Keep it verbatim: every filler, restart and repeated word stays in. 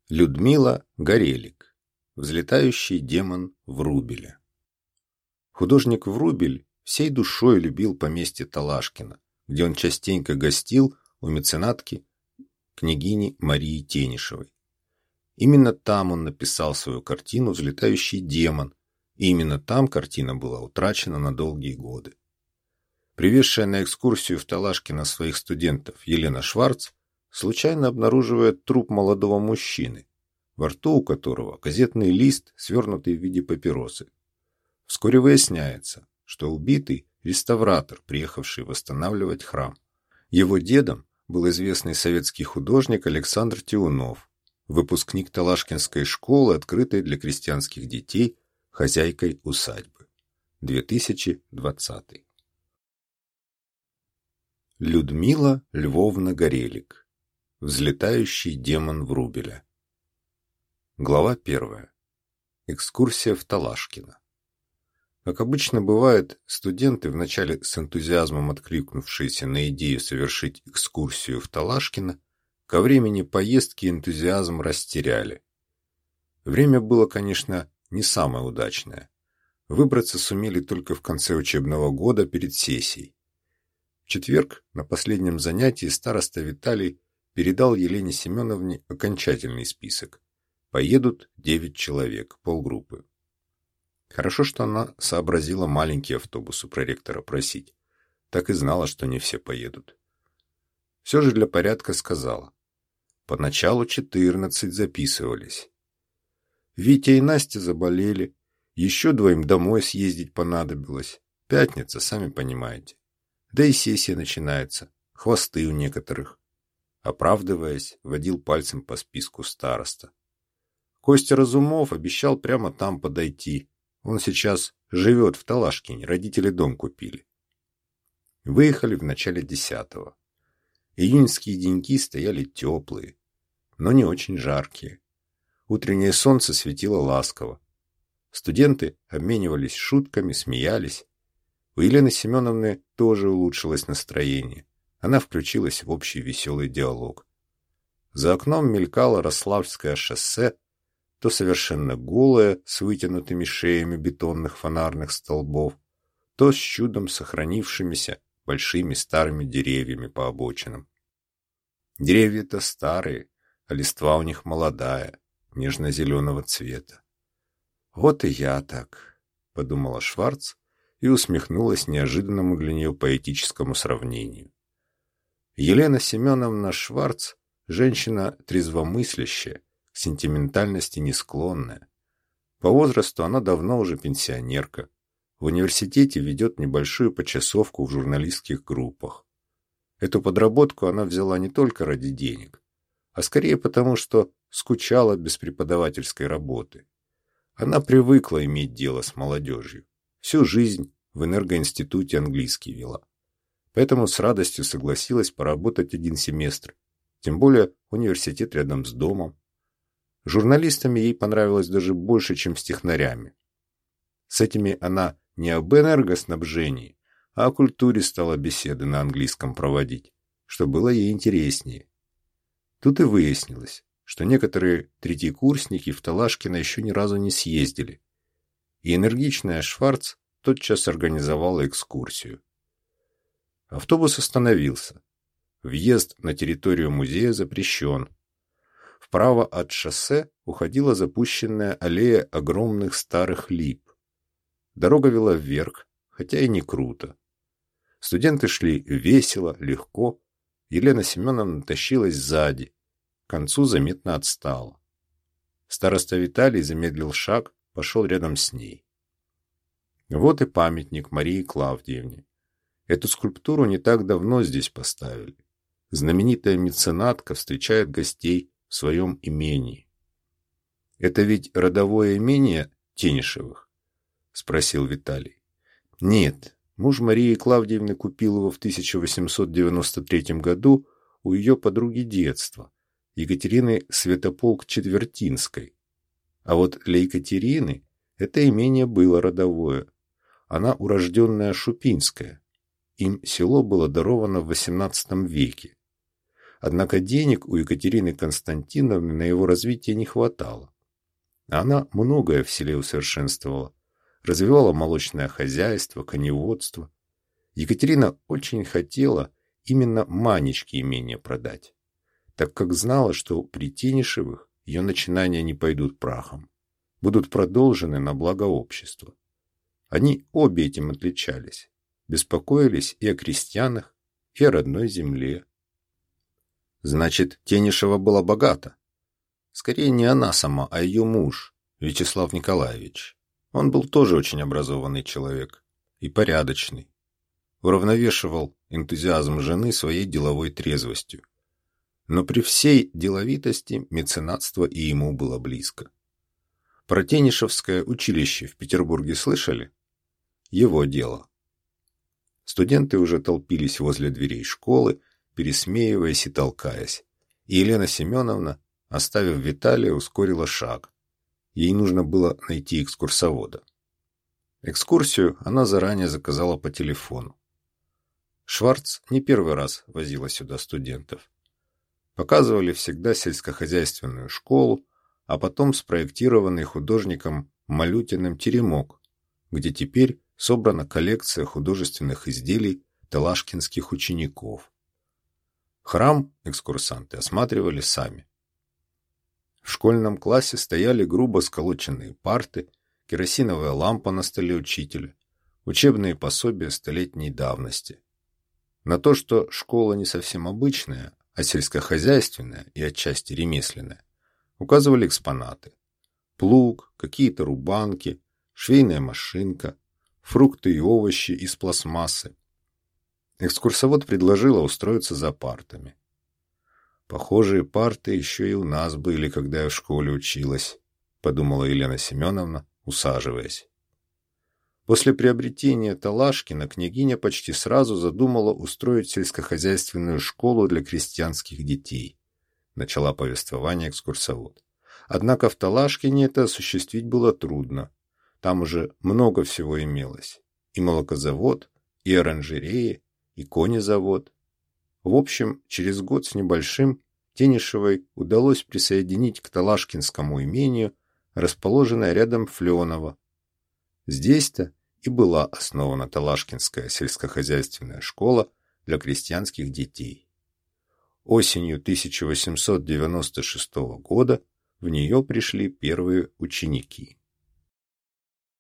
Людмила Горелик. Взлетающий демон Врубеля. Художник Врубель всей душой любил поместье Талашкино, где он частенько гостил у меценатки княгини Марии Тенишевой. Именно там он написал свою картину «Взлетающий демон», и именно там картина была утрачена на долгие годы. Привезшая на экскурсию в Талашкино своих студентов Елена Шварц случайно обнаруживает труп молодого мужчины, во рту у которого газетный лист, свернутый в виде папиросы. Вскоре выясняется, что убитый – реставратор, приехавший восстанавливать храм. Его дедом был известный советский художник Александр Тиунов, выпускник Талашкинской школы, открытой для крестьянских детей, хозяйкой усадьбы. две тысячи двадцатый. Людмила Львовна Горелик. Взлетающий демон Врубеля. Глава первая. Экскурсия в Талашкино. Как обычно бывает, студенты, вначале с энтузиазмом откликнувшиеся на идею совершить экскурсию в Талашкино, ко времени поездки энтузиазм растеряли. Время было, конечно, не самое удачное. Выбраться сумели только в конце учебного года перед сессией. В четверг на последнем занятии староста Виталий передал Елене Семеновне окончательный список. Поедут девять человек, полгруппы. Хорошо, что она сообразила маленький автобус у проректора просить. Так и знала, что не все поедут. Все же для порядка сказала. Поначалу четырнадцать записывались. Витя и Настя заболели. Еще двоим домой съездить понадобилось. Пятница, сами понимаете. Да и сессия начинается. Хвосты у некоторых. Оправдываясь, водил пальцем по списку староста. Костя Разумов обещал прямо там подойти. Он сейчас живет в Талашкине, родители дом купили. Выехали в начале десятого. Июньские деньки стояли теплые, но не очень жаркие. Утреннее солнце светило ласково. Студенты обменивались шутками, смеялись. У Елены Семеновны тоже улучшилось настроение. Она включилась в общий веселый диалог. За окном мелькало Рославское шоссе, то совершенно голое, с вытянутыми шеями бетонных фонарных столбов, то с чудом сохранившимися большими старыми деревьями по обочинам. Деревья-то старые, а листва у них молодая, нежно-зеленого цвета. «Вот и я так», — подумала Шварц и усмехнулась неожиданному для нее поэтическому сравнению. Елена Семеновна Шварц – женщина трезвомыслящая, к сентиментальности не склонная. По возрасту она давно уже пенсионерка. В университете ведет небольшую почасовку в журналистских группах. Эту подработку она взяла не только ради денег, а скорее потому, что скучала без преподавательской работы. Она привыкла иметь дело с молодежью. Всю жизнь в энергоинституте английский вела. Поэтому с радостью согласилась поработать один семестр. Тем более университет рядом с домом. Журналистами ей понравилось даже больше, чем с технарями. С этими она не об энергоснабжении, а о культуре стала беседы на английском проводить, что было ей интереснее. Тут и выяснилось, что некоторые третьекурсники в Талашкино еще ни разу не съездили. И энергичная Шварц тотчас организовала экскурсию. Автобус остановился. Въезд на территорию музея запрещен. Вправо от шоссе уходила запущенная аллея огромных старых лип. Дорога вела вверх, хотя и не круто. Студенты шли весело, легко. Елена Семеновна тащилась сзади. К концу заметно отстала. Староста Виталий замедлил шаг, пошел рядом с ней. Вот и памятник Марии Клавдиевне. Эту скульптуру не так давно здесь поставили. Знаменитая меценатка встречает гостей в своем имении. «Это ведь родовое имение Тенишевых?» – спросил Виталий. «Нет, муж Марии Клавдиевны купил его в тысяча восемьсот девяносто третьем году у ее подруги детства, Екатерины Святополк-Четвертинской. А вот для Екатерины это имение было родовое. Она урожденная Шупинская. Им село было даровано в восемнадцатом веке. Однако денег у Екатерины Константиновны на его развитие не хватало. Она многое в селе усовершенствовала, развивала молочное хозяйство, коневодство. Екатерина очень хотела именно Манечке имение продать, так как знала, что при Тенишевых ее начинания не пойдут прахом, будут продолжены на благо общества. Они обе этим отличались, беспокоились и о крестьянах, и о родной земле. Значит, Тенишева была богата. Скорее не она сама, а ее муж, Вячеслав Николаевич. Он был тоже очень образованный человек и порядочный. Уравновешивал энтузиазм жены своей деловой трезвостью. Но при всей деловитости меценатство и ему было близко. Про Тенишевское училище в Петербурге слышали? Его дело. Студенты уже толпились возле дверей школы, пересмеиваясь и толкаясь. И Елена Семеновна, оставив Виталия, ускорила шаг. Ей нужно было найти экскурсовода. Экскурсию она заранее заказала по телефону. Шварц не первый раз возила сюда студентов. Показывали всегда сельскохозяйственную школу, а потом спроектированный художником Малютиным теремок, где теперь собрана коллекция художественных изделий талашкинских учеников. Храм экскурсанты осматривали сами. В школьном классе стояли грубо сколоченные парты, керосиновая лампа на столе учителя, учебные пособия столетней давности. На то, что школа не совсем обычная, а сельскохозяйственная и отчасти ремесленная, указывали экспонаты. Плуг, какие-то рубанки, швейная машинка, фрукты и овощи из пластмассы. Экскурсовод предложила устроиться за партами. Похожие парты еще и у нас были, когда я в школе училась, подумала Елена Семеновна, усаживаясь. После приобретения Талашкина княгиня почти сразу задумала устроить сельскохозяйственную школу для крестьянских детей, начала повествование экскурсовод. Однако в Талашкине это осуществить было трудно. Там уже много всего имелось. И молокозавод, и оранжереи, и конезавод. В общем, через год с небольшим Тенишевой удалось присоединить к Талашкинскому имению, расположенное рядом Фленово. Здесь-то и была основана Талашкинская сельскохозяйственная школа для крестьянских детей. Осенью тысяча восемьсот девяносто шестого года в нее пришли первые ученики.